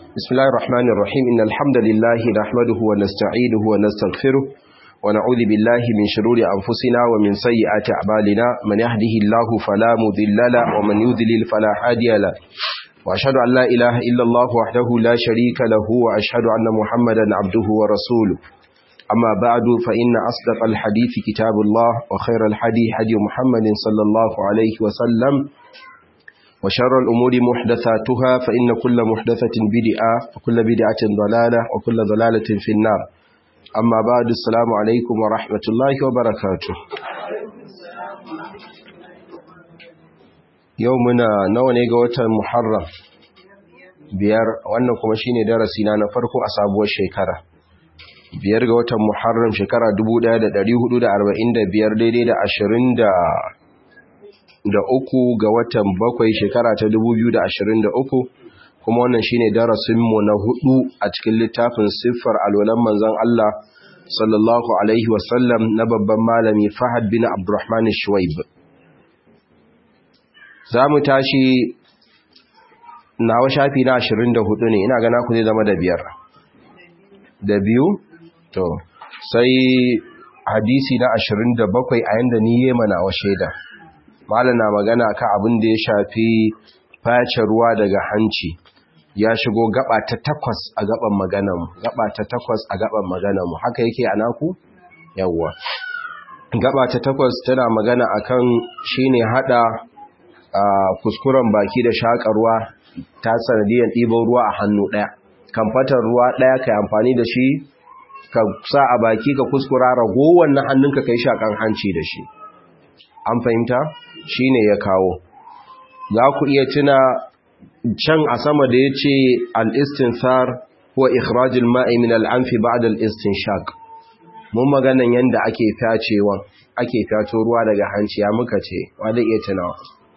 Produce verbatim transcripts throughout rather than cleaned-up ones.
بسم الله الرحمن الرحيم إن الحمد لله نحمده ونستعينه ونستغفره ونعوذ بالله من شرور أنفسنا ومن سيئات أعمالنا من يهده الله فلا مضل له ومن يضلل فلا هادي له وأشهد أن لا إله إلا الله وحده لا شريك له وأشهد أن محمدا عبده ورسوله أما بعد فإن أصدق الحديث كتاب الله وخير الحديث حديث محمد صلى الله عليه وسلم وشر الأمور محدثاتها فإن كل محدثة بدعة وكل بدعة ضلالة وكل ضلالة في النار أما بعد السلام عليكم ورحمة الله وبركاته يومنا نوني قوة محرم biyar wannan kuma shine darasi na farko a sabuwar shekara biyar ga watan Muharram shekara dubu ɗaya da ɗari hudu da arba'in da biyar daidai da ashirin da da uku ga watan bakwai shekara ta dubu biyu da ashirin da uku kuma wannan shine darasinmu na hudu a cikin littafin siffar alwalan manzon Allah sallallahu alaihi wasallam na babban malami Fahad bin Abdurrahman Shuwaib. Zamu tashi nawa shafi na ashirin da hudu ne, ina gana ku zai zama da biyar da biyu to sai hadisi na ashirin da bakwai a yanda ni yema nawa shaida. Malam na magana kan abin da ya shafi face ruwa daga hanci ya shigo gaba ta takwas a gaban maganarmu gaba ta takwas a gaban maganarmu haka yake a naku yawwa gaba ta takwas tana magana akan shine hada kuskuren baki da shakarwa ta sanadiyar ɗiban ruwa a hannu ɗaya kamfatar ruwa ɗaya kai amfani da shi ka sa a baki ka kuskura ragowar na hannunka kai shakan hanci da shi an fahimta shine ya kawo za ku iya tuna can a sama da ya ce al-istinthar ko ikhrajul ma'i min al-anfi ba'da al-istinshaq mun maganan yanda ake fyacewa ake fyato ruwa daga hanci ya muka ce wanda iya tunawa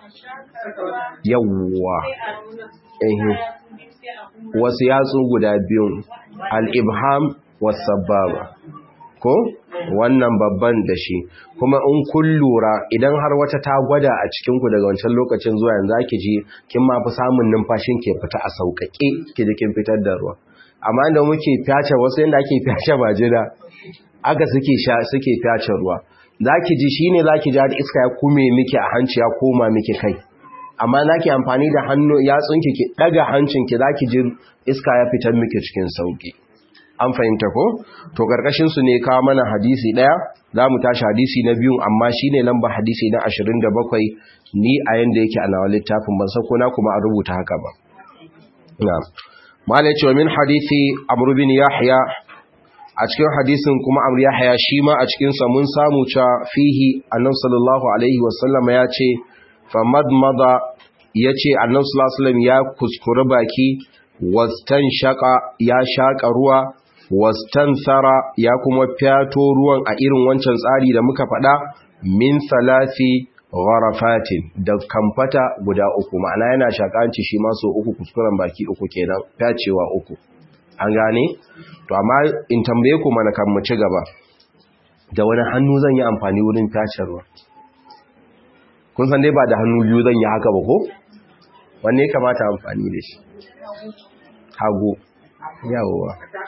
yawwa eh wasu yatsu guda biyun al-ibham was-sababa ko wannan babban da shi kuma in kun lura idan har wata ta gwada a cikin ku daga wancan lokacin zuwa yanzu ake ji kin ma fi samun numfashin ke fita a sauƙaƙe ki ji kin fitar da ruwa amma inda muke fyace wasu yanda ake fyace majina aka suke sha suke fyace ruwa zaki ji shine zaki ji da iska ya kume miki a hanci ya koma miki kai amma zaki amfani da hannu yatsunki ki daga hancinki zaki ji iska ya fitar miki cikin sauki an fahimta ko to karkashin su ne kawo mana hadisi daya zamu tashi hadisi na biyu amma shine lamba hadisi na ashirin da bakwai ni a yanda yake a nawa littafin ban san ko na kuma a rubuta haka ba na'am malai ce min hadisi amr bin yahya a cikin hadisin kuma amr yahya shi ma a cikin sa mun samu cha fihi annabi sallallahu alaihi wasallam ya ce famadmada yace annabi sallallahu alaihi wasallam ya kuskure baki wastan shaka ya shaka ruwa wastansara ya kuma fyato ruwan a irin wancan tsari da muka faɗa min salasi gharafatin da kamfata guda uku ma'ana yana shakanci shi ma so uku kuskuren baki uku kenan fyacewa uku an gane to amma in tambaye ku mana kan mu ci gaba da wani hannu zan yi amfani wurin fyace ruwa kun san dai ba da hannu biyu zan yi haka ba ko wanne ya kamata amfani da shi hagu yawowa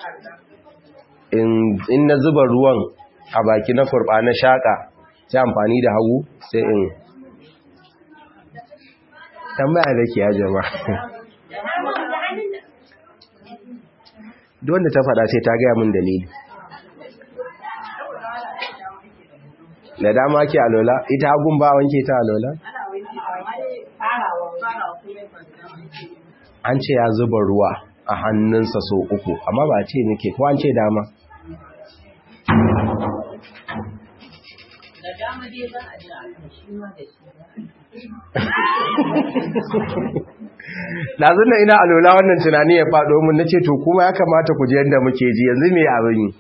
in na zuba ruwan a baki na kurba na shaka sai amfani da hagu sai in tambaya da ke ya jama'a wanda ta faɗa sai ta gaya min dalili da dama ke alola ita hagun ba wanke ta alola an ce ya zuba ruwa a hannunsa so uku amma ba ce nake ko an ce dama ɗazun da ina alola wannan tunani ya faɗo mun nace to kuma ya kamata ku ji yadda muke ji yanzu me abin yi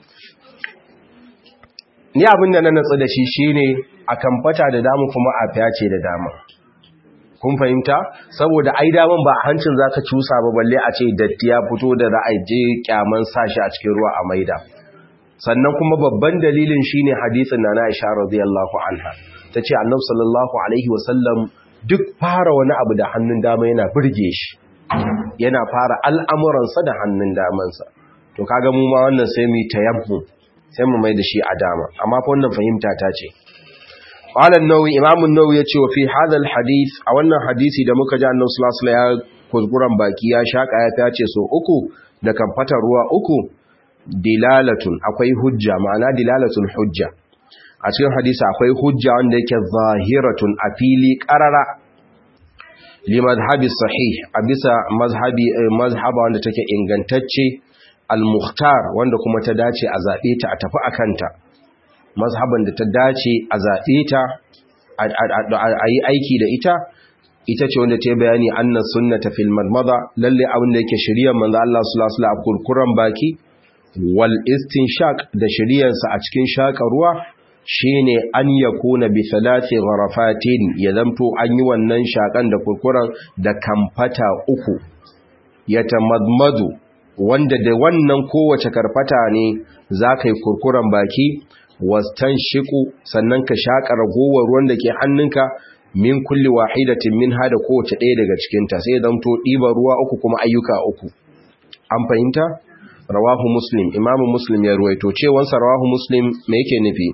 ni abin da na natsu da shi shine a kamfata da dama kuma a fyace da dama kun fahimta saboda ai daman ba hancin zaka cusa ba balle a ce datti ya fito da za a je kyaman sashi a cikin ruwa a maida sannan kuma babban dalilin shine hadisin na Aisha radiyallahu anha tace Annabi sallallahu alaihi wasallam duk fara wani abu da hannun dama yana burge shi yana fara al'amuransa da hannun damansa to kaga mu ma wannan sai mu tayammu sai mu mai da shi a dama amma fa wannan fahimta ta ce qala an-nawawi imam an-nawawi yace wa fi hadha al-hadith a wannan hadisi da muka ji annabi sallallahu alaihi wasallam ya kuskuren baki ya shaka ya tace so uku da kan fata ruwa uku dilalatun akwai hujja ma'ana dilalatul hujja a cikin hadisi akwai hujja wanda yake zahiratun a fili qarara li madhhabi sahih a bisa mazhabi mazhaba wanda take ingantacce al-mukhtar wanda kuma ta dace a zabe ta a tafi akanta mazhaban da ta dace a zabe ta a yi aiki da ita ita ce wanda ta yi bayani anna sunnata fil madmada lalle abin da yake shari'ar manzo Allah sallallahu alaihi wasallam kurkuran baki wal istinshaq da shari'arsa a cikin shaka ruwa shine an yakuna bi thalathi gharafatin ya zamto an yi wannan shakan da kurkuran da kamfata uku yatamadmadu wanda da wannan kowace karfata ne zaka yi kurkuran baki wastanshiqu sannan ka shaka ragowar ruwan da ke hannunka min kulli wahidatin min hada kowace ɗaya daga cikinta sai zamto ɗiba ruwa uku kuma ayyuka uku an fahimta rawahu muslim imamu muslim ya ruwaito cewansa rawahu muslim me yake nufi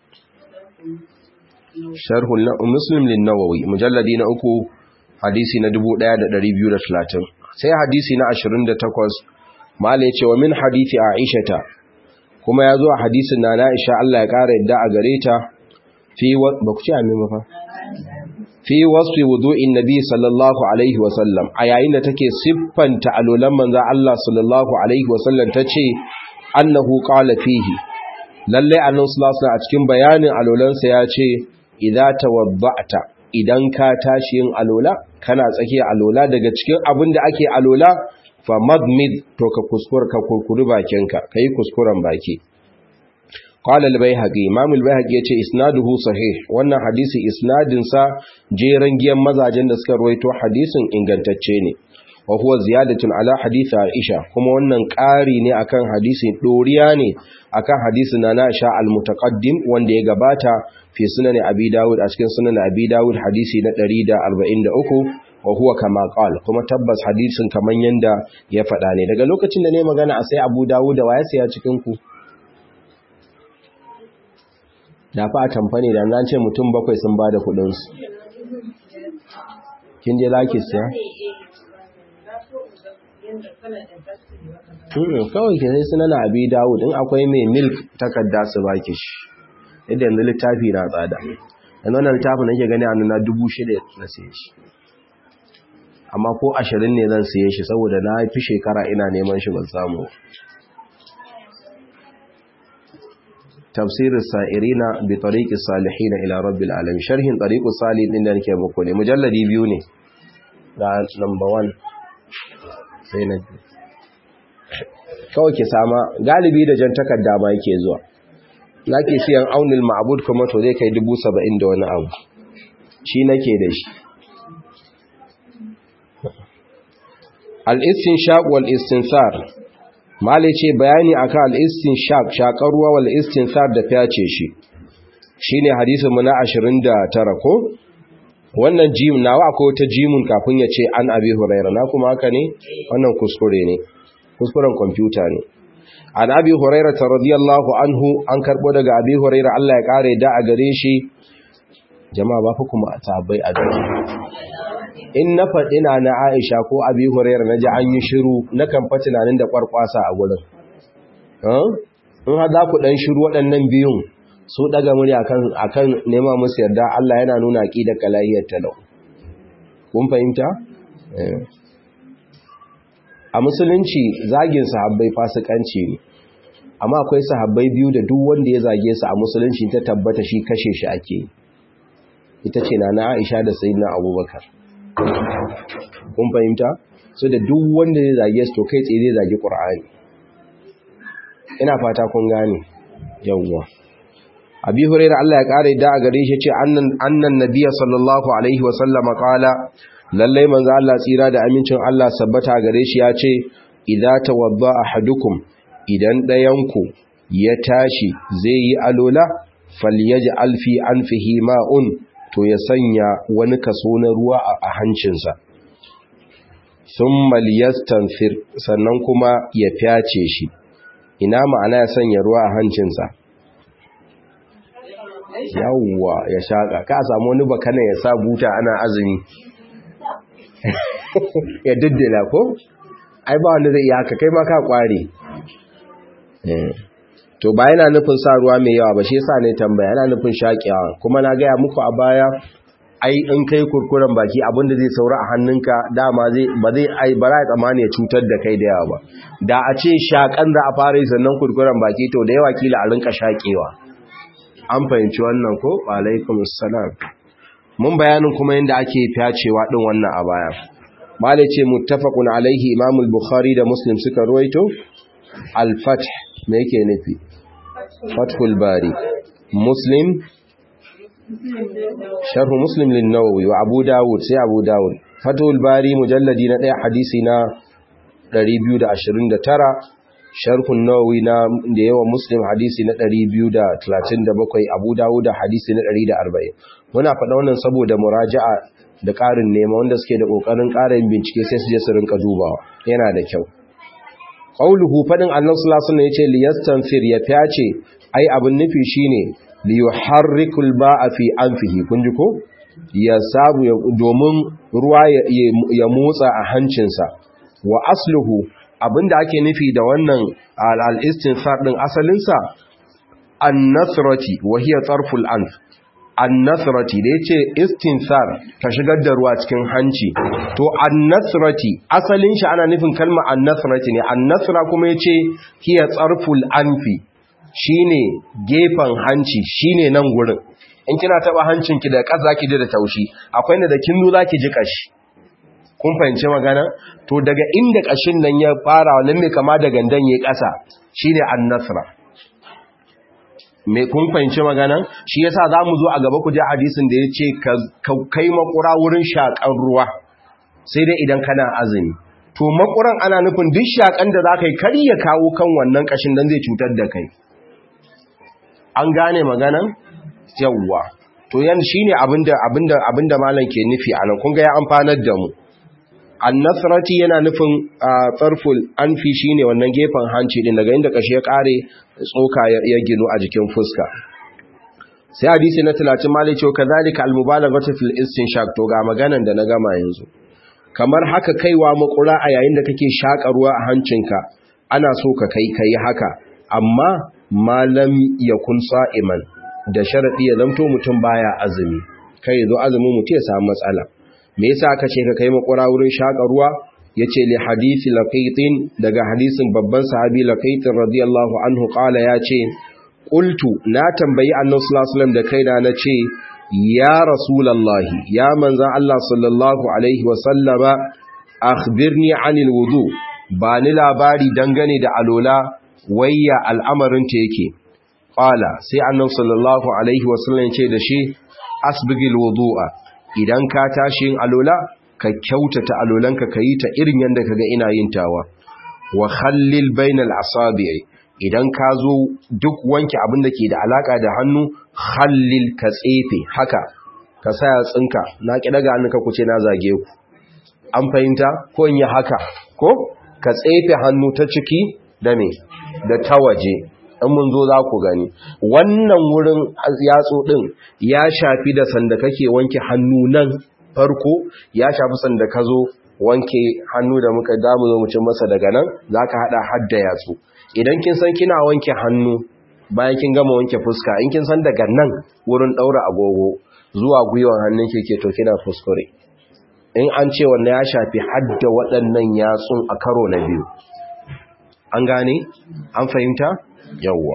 sharhul muslim lin nawawi mujalladi na uku hadisi na dubu ɗaya da ɗari biyu da talatin sai hadisi na ashirin da takwas mala ya ce wa min hadisi aishata kuma ya zo a hadisin na Aisha Allah ya ƙara yadda a gare ta fi ba ku ci amin ba fa fi wasfi wudu'in nabi sallallahu alaihi wasallam a yayin da take siffanta alolan manzo Allah sallallahu alaihi wasallam tace annahu qala fihi lalle annabi sallallahu alaihi a cikin bayanin alolansa yace idza tawadda'ta idan ka tashi yin alola kana tsakiya alola daga cikin abin da ake alola fa madmid to ka kuskura ka kurkuri bakinka kai kuskuren baki قال البيهقي امام البيهقي yace isnaduhu sahih wannan hadisi isnadin sa jeran giyan mazajen da suka ruwaito hadisin ingantacce ne wa huwa ziyadatun ala hadith Aisha kuma wannan ƙari ne akan hadisin doriya ne akan hadisin na Aisha al-mutaqaddim wanda ya gabata fi sunan Abi Dawud a cikin sunan Abi Dawud hadisi na ɗari da arba'in da uku wa huwa kama qala kuma tabbas hadisin kaman yanda ya faɗa ne daga lokacin da ne magana a sai Abu Dawud da waya sai ya cikin ku da fa a tamfani da an ce mutum bakwai sun ba da kudinsu kin je laki siya? kawai ke sai suna na Abi Dawud in akwai mai milk takarda su baki shi yadda yanzu littafi na tsada yanzu wannan littafin nake gani a nuna dubu shida na siye shi amma ko ashirin ne zan siye shi saboda na fi shekara ina neman shi ban samu tafsir as-sa'irina bi tariq as-salihin ila rabbil alamin sharhin tariq as-salihin din da nake muku ne mujalladi biyu ne da number one sai na kawai ke sama galibi da jan takarda ma yake zuwa nake siyan aunil ma'bud kuma to zai kai dubu saba'in da wani abu shi nake da shi al-istinshaq wal istinsar malai ce bayani akan al-istinshaq shaqar ruwa wal istinsar da fyace shi shine hadisin mu na ashirin da tara ko wannan jim nawa akwai wata jimun kafin ya ce an Abi Hurairah na kuma haka ne wannan kuskure ne kuskuren kwamfuta ne an Abi Hurairah radiyallahu anhu an karbo daga Abi Hurairah Allah ya kare da a gare shi jama'a ba fa kuma tabai a gare in na faɗi na na Aisha ko Abi Hurairah naji an yi shiru nakan fa tunanin da kwarkwasa a gurin in ha za ku dan shiru waɗannan biyun su daga murya akan akan nema musu yarda Allah yana nuna aqidar kalahiyar talau kun fahimta a musulunci zagin sahabbai fasikanci ne amma akwai sahabbai biyu da duk wanda ya zage su a musulunci ta tabbata shi kashe shi ake ita ce na Aisha da Sayyidina Abubakar kun fahimta so da duk wanda ya zage su to kai tsaye zai zage Qur'ani ina fata kun gane yawwa Abi Hurairah Allah ya kare da a gare shi ce annan annan nabiyyi sallallahu alaihi wa sallam qala lalle manzo Allah tsira da amincin Allah sabbata gare shi ya ce idza tawadda ahadukum idan dayanku ya tashi zai yi alola falyaj'al fi anfihi ma'un to ya sanya wani kaso na ruwa a hancinsa thumma liyastanfir sannan kuma ya fyace shi. Ina ma'ana ya sanya ruwa a hancinsa? Yawwa ya shaka, ka samu wani bakana ya sa buta ana azumi ya diddila ko? Ai ba wanda zai yi haka, kai ma ka kware. To ba yana nufin sa ruwa mai yawa ba, shi yasa ne tambaya, yana nufin shaƙewa. Kuma na gaya muku a baya, ai in kai kurkuren baki abinda zai saura a hannunka dama zai ba zai ai bara ya tsamani ya cutar da kai da yawa ba. Da a ce shakan da a fara yi sannan kurkuren baki to da yawa kila a rinka shaƙewa. An fahimci wannan ko? Alaikum assalam. Mun bayanin kuma yadda ake fyacewa din wannan a baya. Malai ce muttafaqun alaihi Imam al-Bukhari da Muslim suka ruwaito. Al-Fath me yake nufi? Fathul Bari. Muslim Sharh Muslim lin-Nawawi wa Abu Dawud sai Abu Dawud. Fathul Bari mujalladi na ɗaya hadisi na ɗari biyu da ashirin da tara. Sharhun Nawawi na da yawa Muslim hadisi na ɗari biyu da talatin da bakwai, Abu Dawud da hadisi na ɗari da arba'in. Muna faɗa wannan saboda muraja'a da ƙarin nema wanda suke da ƙoƙarin ƙarin bincike sai su je su rinka dubawa. Yana da kyau. Qauluhu fadin Allah sallallahu alaihi wasallam yace liyastanfir ya fyace, ai abin nufi shine liyuharrikul ba'a fi anfihi, kun ji ko? Ya sabu domin ruwa ya motsa a hancinsa. Wa asluhu abinda ake nufi da wannan al-istinfar din asalinsa an-nasrati wa hiya tarful anf. An-nasrati da yace istinfar ka shigar da ruwa cikin hanci, to an-nasrati asalin shi ana nufin kalmar an-nasrati ne. An-nasra kuma yace hiya tarful anfi, shine gefen hanci, shine nan gurin. In kina taba hancinki da ƙasa zaki ji da taushi, akwai ne da kinnu zaki ji kashi. Kun fahimci magana? To daga inda kashin nan ya fara wannan mai kama da gandan yayi ƙasa shine an-nasra. Me kun fahimci magana? Shi yasa zamu zo a gaba ku ji hadisin da yace ka kai makura wurin shakan ruwa sai dai idan kana azumi. To makuran ana nufin duk shakan da zaka yi kar ya kawo kan wannan kashin dan zai cutar da kai. An gane maganan? Yawwa. To yan shine abinda abinda abinda malam ke nufi anan. Kun ga ya amfanar da mu. An-nasrati yana nufin tsarful anfi shine wannan gefen hanci din daga inda kashi ya kare tsoka ya gino a jikin fuska. Sai hadisi na talatin malai cewa kazalika al-mubalaghatu fil istinshaq, to ga maganan da na gama yanzu. Kamar haka kaiwa makura a yayin da kake shaka ruwa a hancinka, ana so ka kai kai haka, amma malam yakun sa'iman, da sharadi ya zanto mutum baya azumi. Kai zo azumin mutum ya samu matsala. Me yasa aka ce ka kai makura wurin shaka ruwa? Yace li hadisi laqaitin, daga hadisin babban sahabi laqaitin radiyallahu anhu qala yace qultu na tambayi annabi sallallahu alaihi wasallam da kaina nace ya rasulullahi ya manzo Allah sallallahu alaihi wasallama akhbirni anil wudu, ba ni labari dangane da alola wayya al'amarin ta yake. Qala sai annabi sallallahu alaihi wasallam yace da shi asbigil wudu'a, idan ka tashi yin alola ka kyautata alolanka ka yi ta irin yadda ka ga ina yin tawa. Wa khallil bainal asabi'i, idan ka zo duk wanke abin da ke da alaka da hannu, khallil ka tsefe haka ka sa yatsinka, na ki daga hannunka ku ce na zage ku. An fahimta? Ko in yi haka ko ka tsefe hannu ta ciki da me da ta waje. In mun zo za ku gani wannan wurin yatsu din ya shafi da sanda kake wanke hannu nan farko, ya shafi sanda ka zo wanke hannu da muka damu zo mucin masa daga nan za ka haɗa hadda yatsu. Idan kin san kina wanke hannu bayan kin gama wanke fuska, in kin san daga nan wurin ɗaura agogo zuwa gwiwan hannun ke to kina kuskure. In an ce wannan ya shafi hadda waɗannan yatsun a karo na biyu. An gane? An fahimta? Yawwa.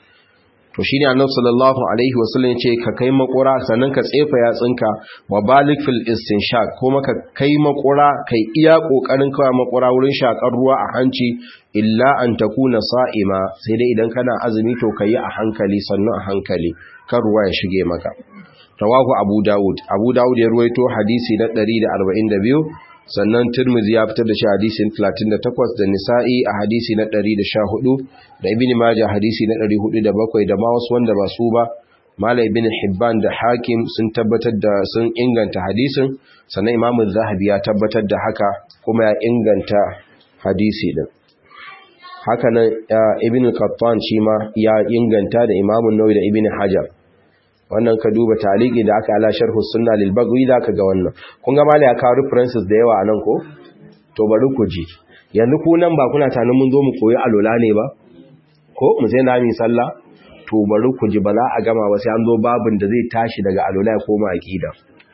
To shine Annabi sallallahu alaihi wasallam yace ka kai makura sannan ka tsefa yatsinka, wa balik fil istinshaq, kuma ka kai makura kai iya kokarin kawai makura wurin shakar ruwa a hanci, illa an takuna sa'ima, sai dai idan kana azumi to kai a hankali sannan a hankali kar ruwa ya shige maka. Rawahu Abu Dawud. Abu Dawud ya ruwaito hadisi na ɗari da arba'in da biyu, sannan Tirmidhi ya fitar da shi hadisin talatin da takwas, da Nisa'i a hadisi na ɗari da sha hudu, da Ibn Majah hadisi na ɗari hudu da bakwai, da ma wasu wanda ba su ba Malam Ibn Hibban da Hakim sun tabbatar da sun inganta hadisin, sannan Imam Az-Zahabi ya tabbatar da haka kuma ya inganta hadisi din. Haka nan Ibn Qattan shi ma ya inganta da Imam An-Nawawi da Ibn Hajar. Wannan ka duba taliki da aka ala sharh sunna lil Baghawi da ka ga wannan. Kun ga Malam ya kawo references da yawa anan ko? To bari ku ji. Yanzu ku nan ba kuna tanin mun zo mu koyi alola ne ba? Ko mu je na mi sallah? To bari ku ji, ba za a gama ba sai an zo babin da zai tashi daga alola ya koma aqida.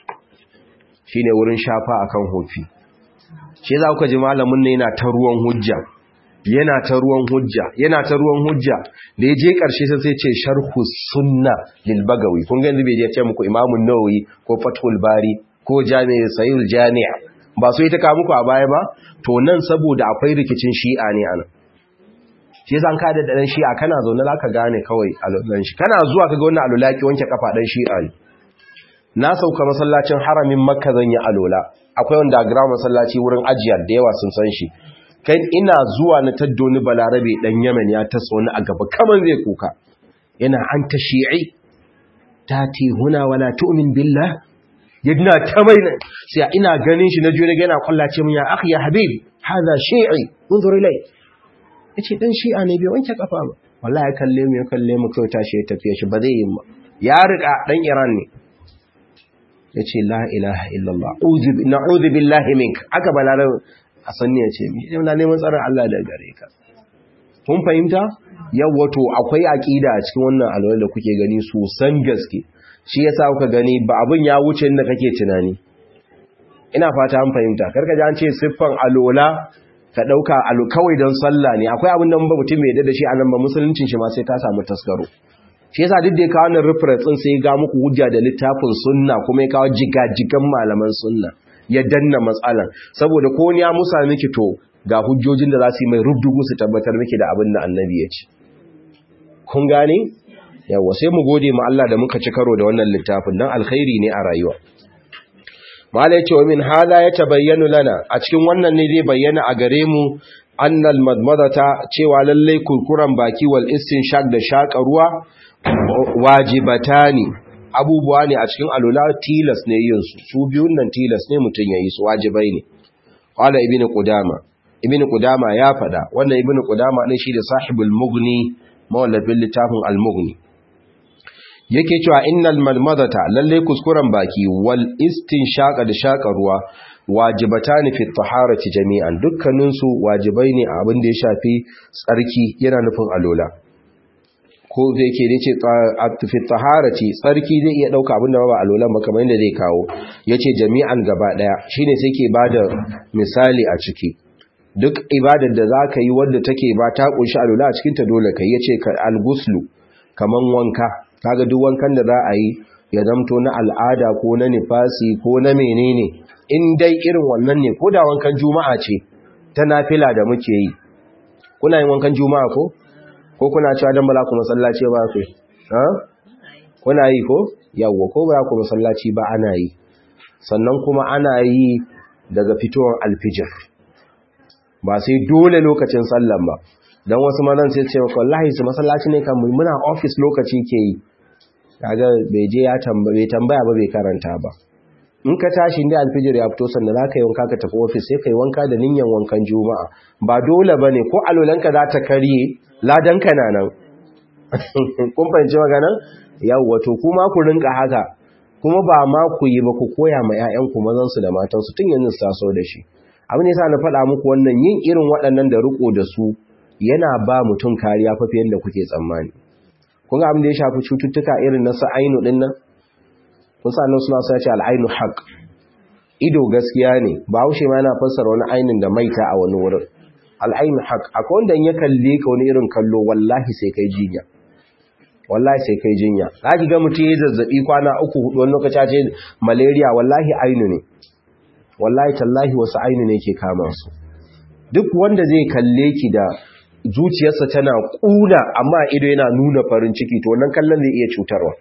Shine wurin shafa akan hofi. Shi za ku ji malamin ne yana ta ruwan hujja. Yana ta ruwan hujja, yana ta ruwan hujja. Da ya je karshe sai sai ce sharhu sunna lil Bagawi. Kun ga yanzu bai je ce muku Imam An-Nawawi ko Fathul Bari ko Jami' Sahih Jami' ba su yi ta kawo muku a baya ba? To nan saboda akwai rikicin Shi'a ne anan. Shi zan ka da dan Shi'a kana zaune zaka gane kawai alulan shi. Kana zuwa kaga wannan alulaki wanke kafa dan Shi'a ne. Na sauka masallacin haramin Makka zan yi alola. Akwai wanda ground masallaci wurin ajiya da yawa sun san shi. Kai ina zuwa na taddo ni Balarabe dan Yemen ya taso ni a gaba kaman zai kuka. Yana anta Shi'i tati huna wala tu'min billah. Yadna tamaina sai ina ganin shi na jure ga yana kullace mun ya akhi ya habib hada Shi'i unzur ilai. Yace dan Shi'a ne bai wanke kafa ba. Wallahi ya kalle mu ya kalle mu kai tashi ya tafiye shi ba zai yi ba. Ya rika dan Iran ne. Yace la ilaha illallah uzib na'udhu billahi mink. Aka balare a sanni yace mi ina neman tsaron Allah daga gare ka. Kun fahimta? Yawwa to akwai aqida a cikin wannan alwala da kuke gani sosan gaske. Shi yasa kuka gani ba abun ya wuce inda kake tunani. Ina fata an fahimta. Karka ji an ce siffan alola ka dauka alu kawai don sallah ne. Akwai abin da mun ba mutum mai yadda da shi anan ba musuluncin shi ma sai ka samu taskaro. Shi yasa duk da ya kawo wannan reference din sai ya ga muku hujja da littafin sunna kuma ya kawo jigajigan malaman sunna ya danna matsalan saboda ko ni ya musa miki to ga hujjojin da za su yi mai rubdugu su tabbatar miki da abin da annabi ya ce. Kun gane? Yawa sai mu gode ma Allah da muka ci karo da wannan littafin dan alkhairi ne a rayuwa. Mala yace wa min hada ya tabayyanu lana a cikin wannan ne zai bayyana a gare mu annal madmadata cewa lalle kurkuran baki wal istinshaq da shaka ruwa wajibatani abubuwa ne a cikin alula tilas ne yin su su biyun nan tilas ne mutun yayi su wajibai ne. Qala ibnu qudama ibnu qudama ya fada wannan ibnu qudama ne shi da sahibul mughni mawallafin littafin al-mughni yake cewa innal malmadata lalle kuskuren baki wal istinshaqa da shaka ruwa wajibatani fi taharati jami'an dukkanin su wajibai ne a abin da ya shafi tsarki yana nufin alola ko zai ke dace fi taharati tsarki zai iya dauka abin da ba alolan ba kamar yadda zai kawo yace jami'an gaba daya shine sai ke bada misali a ciki duk ibadar da zaka yi wanda take ba ta kunshi alola a cikin ta dole kai yace al-ghuslu kaman wanka kaga duk wankan da za a yi ya zamto na al'ada ko na nifasi ko na menene in dai irin wannan ne ko da wankan juma'a ce ta nafila da muke yi kuna yin wankan juma'a ko ko kuna cewa dan bala ku masallaci ba ku ha kuna yi ko yawa ko ba ku masallaci ba ana yi sannan kuma ana yi daga fitowar alfijir ba sai dole lokacin sallan ba dan wasu mazan sai ce wallahi su masallaci ne kan muna office lokaci ke yi kaga bai je ya tambaye tambaya ba bai karanta ba in ka tashi inda alfijir ya fito sannan zaka yi wanka ka tafi office sai kai wanka da niyyar wankan juma'a ba dole bane ko alolanka za ta kariye ladan ka na nan kun fahimci magana yawa to kuma ku rinka haka kuma ba ma ku yi ba ku koya ma ƴaƴan ku mazan su da matan su tun yanzu su taso da shi abin yasa na faɗa muku wannan yin irin waɗannan da riko da su yana ba mutum kariya fa fiye da kuke tsammani kun ga abin da ya shafi cututtuka irin na sa'ainu din nan kun sa nan suna sa ce al'ainu haq ido gaskiya ne ba haushe ma yana fassara wani ainin da maita a wani wurin al'ainu haq akwai wanda ya kalle ka wani irin kallo wallahi sai kai jinya wallahi sai kai jinya zaki ga mutum ya zazzabi kwana uku hudu wani lokaci ce malaria wallahi ainu ne wallahi tallahi wasu ainu ne ke kama su duk wanda zai kalle ki da zuciyarsa tana kuna amma ido yana nuna farin ciki to wannan kallon zai iya cutarwa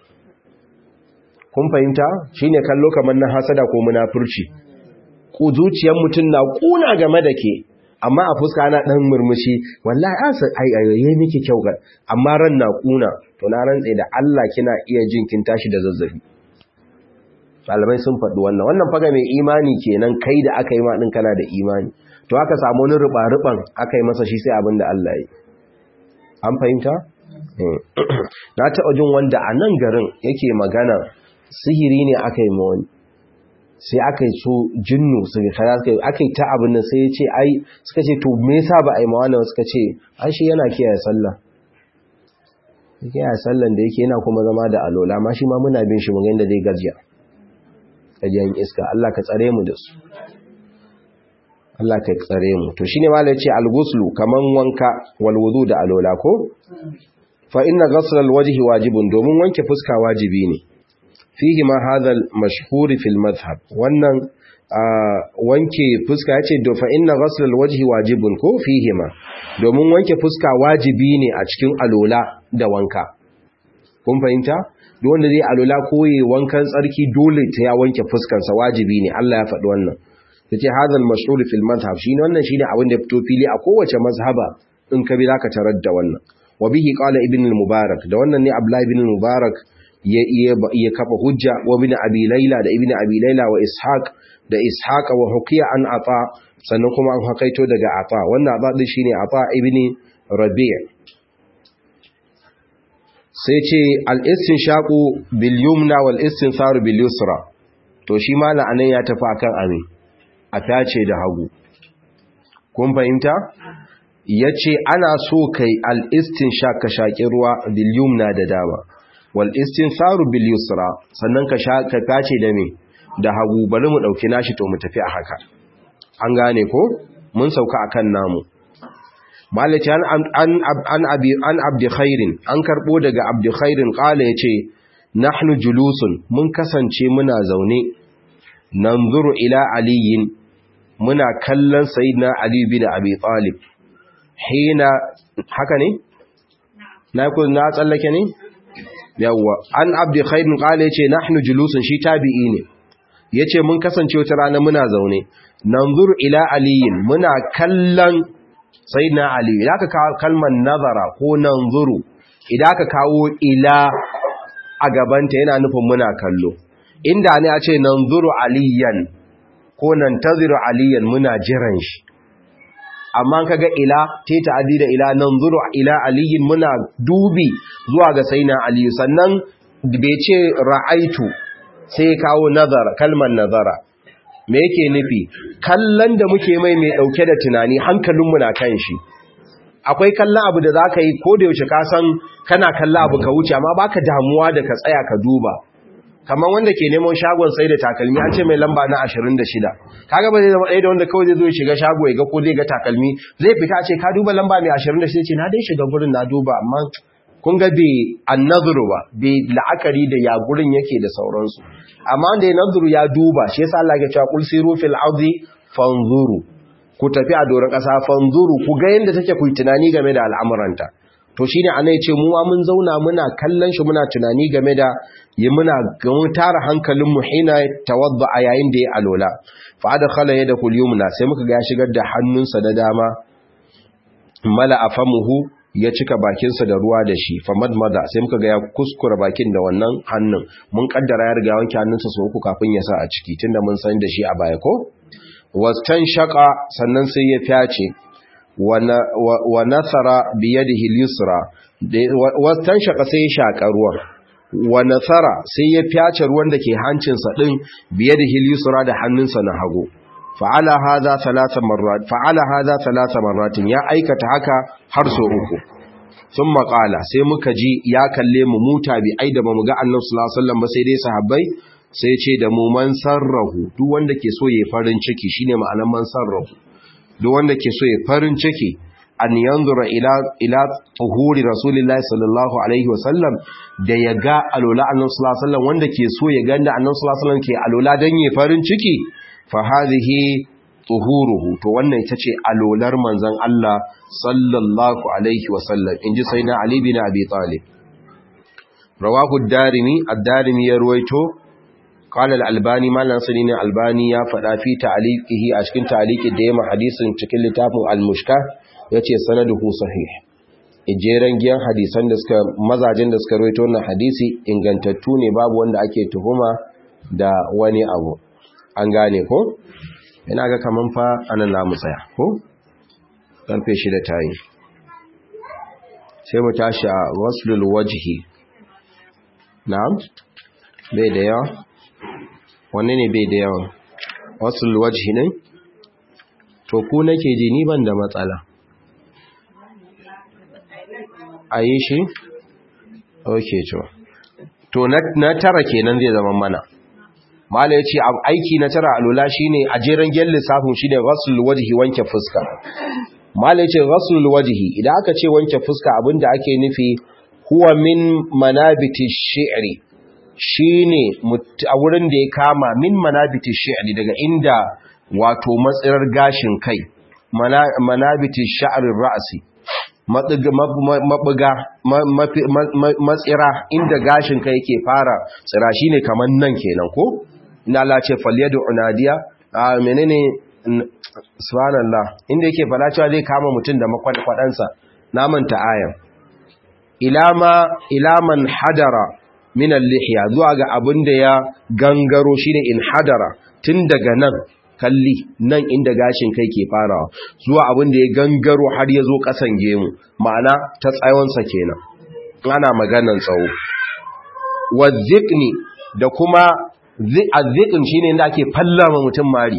kun fahimta shine kallo kamar na hasada ko munafurci ku zuciyar mutum na kuna game da ke amma a fuska ana dan murmushi wallahi an sai ai ai yayi miki kyau ga amma ran na kuna to na rantsa da Allah kina iya jin kin tashi da zazzabi malamai sun faɗi wannan wannan faga mai imani kenan kai da aka yi ma din kana da imani to aka samu wani ruba-ruban aka yi masa shi sai abin da Allah yi an fahimta na taɓa jin wanda a nan garin yake magana sihiri ne aka yi ma wani sai aka yi so jinnu su kara suka aka yi ta abin nan sai ya ce ai suka ce to me yasa ba a yi ma wani suka ce ai shi yana kiyaye sallah kiyaye sallan da yake yana kuma zama da alola ma shi ma muna bin shi mun ga inda zai gajiya gajiyan iska Allah ka tsare mu da su Allah ka tsare mu to shine malai yace al-ghuslu kaman wanka wal wudu da alola ko fa inna ghusl al-wajhi wajibun domin wanke fuska wajibi ne fihi ma hadha al-mashhur fi al-madhhab wannan wanke fuska yace do fa inna ghusl al-wajhi wajibun ko fihi ma domin wanke fuska wajibi ne a cikin alola da wanka kun fahimta duk wanda zai alola ko yi wankan tsarki dole ta ya wanke fuskarsa wajibi ne Allah ya faɗi wannan yace hadal mashhur fil madhhab shine wannan shine abin da fito fili a kowace mazhaba in ka bi zaka tarar da wannan wa bihi qala ibn al-mubarak da wannan ne abdullah ibn al-mubarak ya ya kafa hujja wa ibn abi layla da ibn abi layla wa ishaq da ishaq wa huqiya an ata sannan kuma an hakaito daga ata wannan ata din shine ata ibn rabi' sai ce al-istinshaqu bil yumna wal istinsaru bil yusra to shi malan anan ya tafi akan amin a tace da hagu kun fahimta yace ana so kai al-istinshaq ka shaki ruwa bil yumna da dama wal istinsaru bil yusra sannan ka ka tace da me da hagu bari mu dauki nashi to mu tafi a haka an gane ko mun sauka akan namu malaci an an an abi an abdi khairin an karbo daga abdi khairin kala yace nahnu julusun mun kasance muna zaune nanzuru ila aliyin muna kallon sayyidina ali bin abi talib hina haka ne na ku na tsallake ne yawa an abdi khairin kala yace nahnu julusun shi tabi'i ne yace mun kasance wata rana muna zaune nanzuru ila aliyin muna kallon sayyidina ali idan ka kawo kalmar nazara ko nanzuru idan ka kawo ila a gabanta yana nufin muna kallo inda ne a ce nanzuru aliyan ko nantaziru aliyan muna jiran shi amma kaga ila te ta'addi da ila nanzuru ila aliyin muna dubi zuwa ga sayyidina ali sannan bai ce ra'aitu sai kawo nazara kalmar nazara me yake nufi kallon da muke mai mai dauke da tunani hankalinmu na kan shi akwai kallon abu da zaka yi ko da yaushe ka san kana kallon abu ka wuce amma baka damuwa da ka tsaya ka duba kamar wanda ke neman shagon sai da takalmi an ce mai lamba na ashirin da shida kaga ba zai zama ɗaya da wanda kawai zai zo ya shiga shago ya ga ko zai ga takalmi zai fita ce ka duba lamba mai ashirin da shida ce na dai shiga gurin na duba amma kun ga bai annazuru ba bai la'akari da ya gurin yake da sauransu amma wanda ya nazuru ya duba shi yasa Allah ya ce qul siru fil ardi fanzuru ku tafi a doron ƙasa fanzuru ku ga yanda take ku tunani game da al'amuranta to shine anai ce mu ma mun zauna muna kallon shi muna tunani game da yi muna gamu tara hankalin mu hina tawadda a yayin da ya alola fa adkhala yadahu al-yumna sai muka ga ya shigar da hannunsa da dama mala afamuhu ya cika bakinsa da ruwa da shi fa madmada sai muka ga ya kuskura bakin da wannan hannun mun kaddara ya riga wanke hannunsa sau uku kafin ya sa a ciki tunda mun san da shi a baya ko wastan shaqa sannan sai ya fyace wa nasara bi yadihi al-yusra wastan shaqa sai ya shaka ruwan wa nasara sai ya fyace ruwan da ke hancinsa din bi yadihi al-yusra da hannunsa na hagu fa'ala hadha thalatha marrat fa'ala hadha thalatha marratin ya aikata haka har so uku thumma qala sai muka ji ya kalle mu muta bi ai da bamu ga Annabi sallallahu alaihi wasallam ba sai dai sahabbai sai ce da mu man sarrahu duk wanda ke so yayi farin ciki shine ma'anar man sarrahu duk wanda ke so yayi farin ciki an yanzura ila ila tuhuri rasulillahi sallallahu alaihi wasallam da ya ga alola Annabi sallallahu alaihi wasallam wanda ke so ya ga da Annabi sallallahu alaihi wasallam ke alola dan yayi farin ciki fahadihi tuhuruhu to wannan ita ce alolar manzon Allah sallallahu alaihi wasallam inji sayyidina Ali bin Abi Talib rawahu ad-Darimi ad-Darimi ya ruwaito qala al-albani malan sunan albani ya fada fi ta'liqihi a cikin ta'liqi da yayin hadisin cikin littafin al-mushka yace sanaduhu sahih ijeren giyan hadisan da suka mazajin da suka rawaito wannan hadisi ingantattu ne babu wanda ake tuhuma da wani abu an gane ko ina ga kaman fa anan namu tsaya ko karfe shida tayi sai mu tashi a waslul wajhi na'am bai da yawa wanne ne bai da yawa waslul wajhi ne to ku nake ji ni ban da matsala ayi shi okay to to na tara kenan zai zama mana mala yace aiki na tara alula shine a jeren gel lissafin shine ghaslul wajhi wanke fuska mala yace ghaslul wajhi idan aka ce wanke fuska abinda ake nufi huwa min manabiti shi'ri shine a wurin da ya kama min manabiti shi'ri daga inda wato matsirar gashin kai manabiti sha'rir ra'si mabuga matsira inda gashin kai yake fara tsira shine kaman nan kenan ko inda Allah ce falyadu unadiya a menene subhanallah inda yake fada cewa zai kama mutum da makwadkwadansa namanta ayan ilama ilaman hadara min al-lihya zuwa ga abinda ya gangaro shine in hadara tun daga nan kalli nan inda gashin kai ke farawa zuwa abinda ya gangaro har ya zo kasan gemu ma'ana ta tsayonsa kenan ana maganan tsawo wadhikni da kuma azzikin shine inda ake fallama mutum mari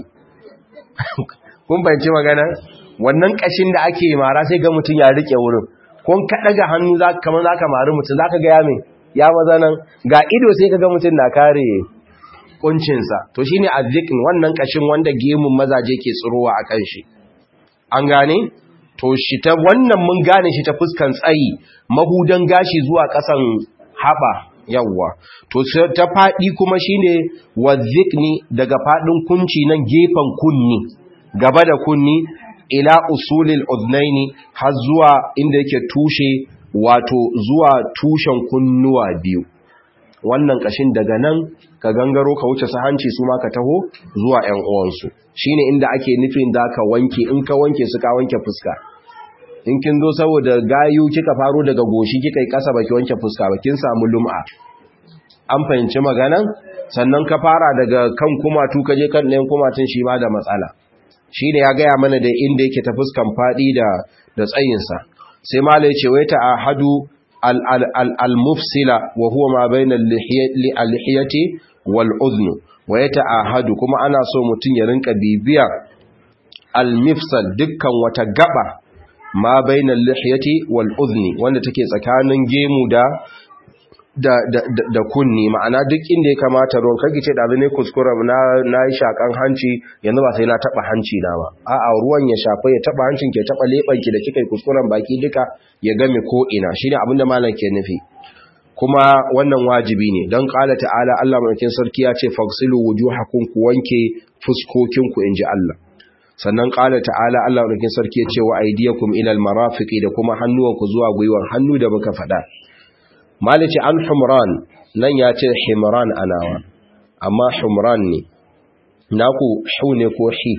kun bayyance magana wannan kashin da ake mara sai ga mutum ya rike wurin kun ka daga hannu zaka kamar zaka mari mutum zaka ga ya me ya maza nan ga ido sai kaga mutum na kare kuncin sa to shine azzikin wannan kashin wanda gemun mazaje ke tsirowa akan shi an gane to shi ta wannan mun gane shi ta fuskan tsayi mahudan gashi zuwa kasan haba yawwa to ta fadi kuma shine wazikni daga fadin kunci nan gefen kunni gaba da kunni ila usulil udnaini har zuwa inda yake tushe wato zuwa tushen kunnuwa biyu wannan kashin daga nan ka gangaro ka wuce sahanci su ma ka taho zuwa ƴan uwansu shine inda ake nufin da ka wanke in ka wanke su ka wanke fuska in kin zo saboda gayu kika faro daga goshi kika yi kasa baki wanke fuska ba kin samu lum'a an fahimci maganan sannan ka fara daga kan kumatu ka je kan ɗayan kumatun shi ma da matsala shi ne ya gaya mana da inda yake ta fuskan faɗi da da tsayinsa sai mala ya ce wai ta ahadu al-mufsila wa huwa ma bayna al-lihiyati wal udhn wa ya ta ahadu kuma ana so mutum ya rinka bibiya al-mifsal dukkan wata gaba ma bayna al-lihiyati wal udhn wanda take tsakanin gemu da da da da kunni ma'ana duk inda ya kamata ruwan kage ce da ne kuskura na nayi shakan hanci yanzu ba sai na taba hanci na ba a'a ruwan ya shafa ya taba hancin ke taba leban ki da kika kuskuren baki duka ya game ko ina shine abinda malam ke nufi kuma wannan wajibi ne dan qala ta'ala Allah madaukakin sarki ya ce fagsilu wujuhakum ku wanke fuskokin ku inji Allah sannan qala ta'ala Allah madaukakin sarki ya ce wa aydiyakum ila almarafiqi da kuma hannuwanku zuwa gwiwan hannu da muka fada malici an humran nan ya ce himran anawa amma humran ne naku hu ne ko hi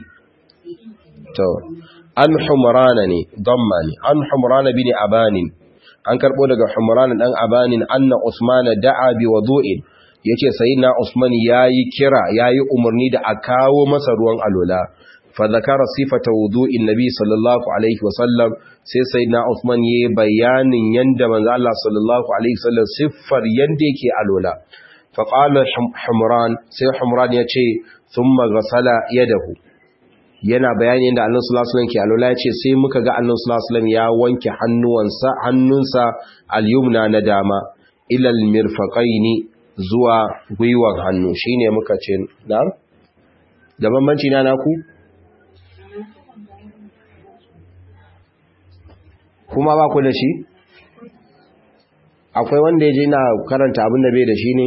to an humran ne damma ne an humran bin abanin an karbo daga humran dan abanin anna usman da'a bi wudu'in yace sayyidina usman yayi kira yayi umarni da a kawo masa ruwan alola fa zakara sifata wudu'in nabi sallallahu alaihi wasallam sai sayyidina Uthman yayi bayanin yanda manzo Allah sallallahu alaihi wasallam siffar yanda yake alola fa qala humran sai humran yace thumma ghasala yadahu yana bayani yanda Allah sallallahu alaihi wasallam ke alola yace sai muka ga Allah sallallahu alaihi wasallam ya wanke hannuwansa hannunsa al-yumna na dama ila al-mirfaqaini zuwa gwiwar hannu shine muka ce na'am da bambanci na naku kuma ba ku da shi akwai wanda ya je na karanta abin da bai da shi ne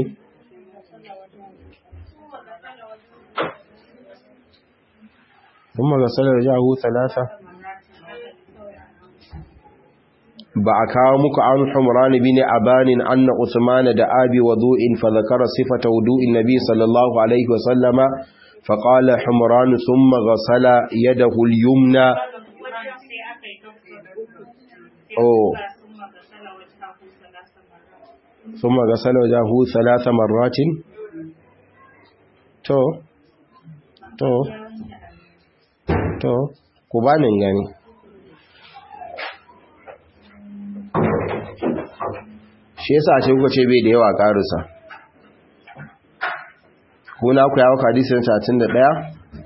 kuma ga salar jahu talata ba a kawo muku an Humran bin Abanin anna Uthman da abi wudu'in fa zakara sifata wudu'in nabi sallallahu alaihi wa sallama fa qala Humran thumma ghasala yadahu al-yumna oh thumma ghasala wajhahu thalatha marratin to to to ku bani gani shi yasa ce kuka ce bai da yawa karusa ko na ku yawo hadisin talatin da ɗaya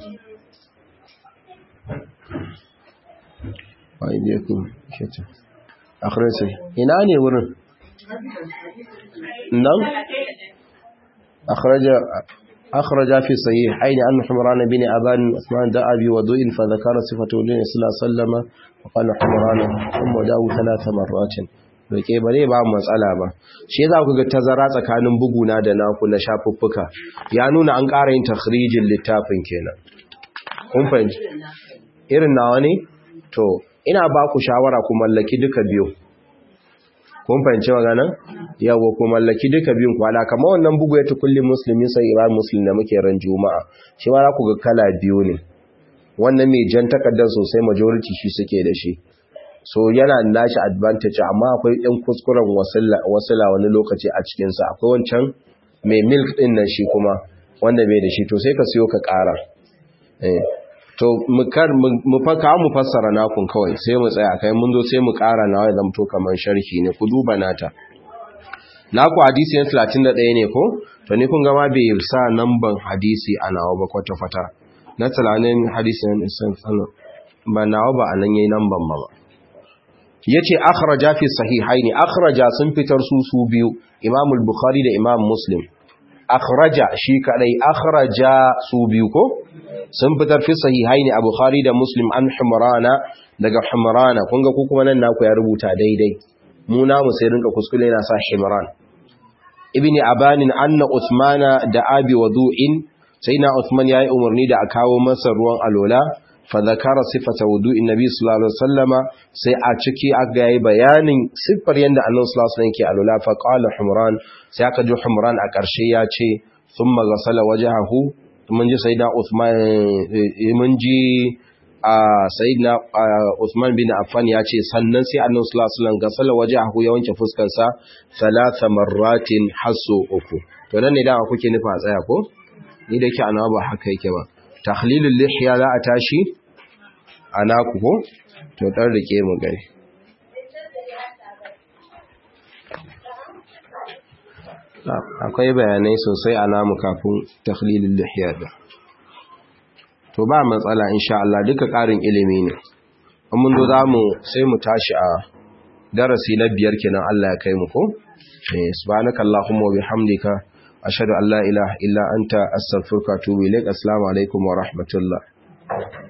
wai dai ku sheta akhirati ina ne wurin nan akhraja akhraja fi sahih ayni an Humran bin Aban Uthman da abi wudu'in fa dhakara sifatu lillahi sallallahu alaihi wasallam wa qala Humran thumma da'u thalath marratin doke bare ba matsala ba shi za ku ga tazara tsakanin buguna da naku na shafuffuka ya nuna an ƙara yin takhrijin littafin kenan kun fahimci irin nawa ne to ina ba ku shawara ku mallaki duka biyu kun fahimci magana yawa ku mallaki duka biyun ku ala kamar wannan bugu ya tukulli muslimi sai imam muslim da muke ran juma'a shi ma za ku ga kala biyu ne wannan mai jan takaddar sosai majority shi suke da shi so yana nashi advantage amma akwai ɗan kuskuren wasila wani lokaci a cikinsa akwai wancan mai milk ɗin nan shi kuma wanda bai da shi to sai ka siyo ka ƙara to mu faka mu fassara nakun kawai sai mu tsaya kai mun zo sai mu ƙara nawa ya zamto kamar sharhi ne ku duba nata naku hadisi na talatin da ɗaya ne ko to ni kun gama bai sa namban hadisi a nawa ba kwata-kwata na talatin hadisi na isan tsano ba nawa ba a nan yayi namban ba ba yace akhraja fi sahihaini akhraja sun fitar su su biyu Imam al-Bukhari da Imam Muslim akhraja shi kadai akhraja su biyu ko sun fitar fi sahihaini a Bukhari da Muslim an Humrana daga Humrana kun ga ku kuma nan naku ya rubuta daidai mu namu sai rinka kuskure yana sa Himran ibn Aban anna Uthmana da abi wudu'in sai na Uthman yayi umarni da a kawo masa ruwan alola fadhakara sifata wudu'in nabi sallallahu alaihi wasallama sai a ciki aka yi bayanin siffar yanda annabi sallallahu alaihi wasallam ke alula fa qala Humran sai aka ji Humran a ƙarshe ya ce thumma ghasala wajhahu mun ji sayyidina Uthman mun ji a sayyidina Uthman bin Affan ya ce sannan sai annabi sallallahu alaihi wasallam ghasala wajhahu ya wanke fuskar sa thalatha marratin hasu uku to nan ne da kuke nufa tsaya ko ni da ke ana ba haka yake ba takhlilul lihya za a tashi ana ku ko to dan rike mu gani akwai bayanai sosai a namu kafin takhlilul lihya da to ba matsala insha Allah duka karin ilimi ne mun zo zamu sai mu tashi a darasi na biyar kenan Allah ya kai mu ko eh subhanakallahumma wa bihamdika ashhadu an la ilaha illa anta astaghfiruka wa atubu ilaik assalamu alaikum wa rahmatullah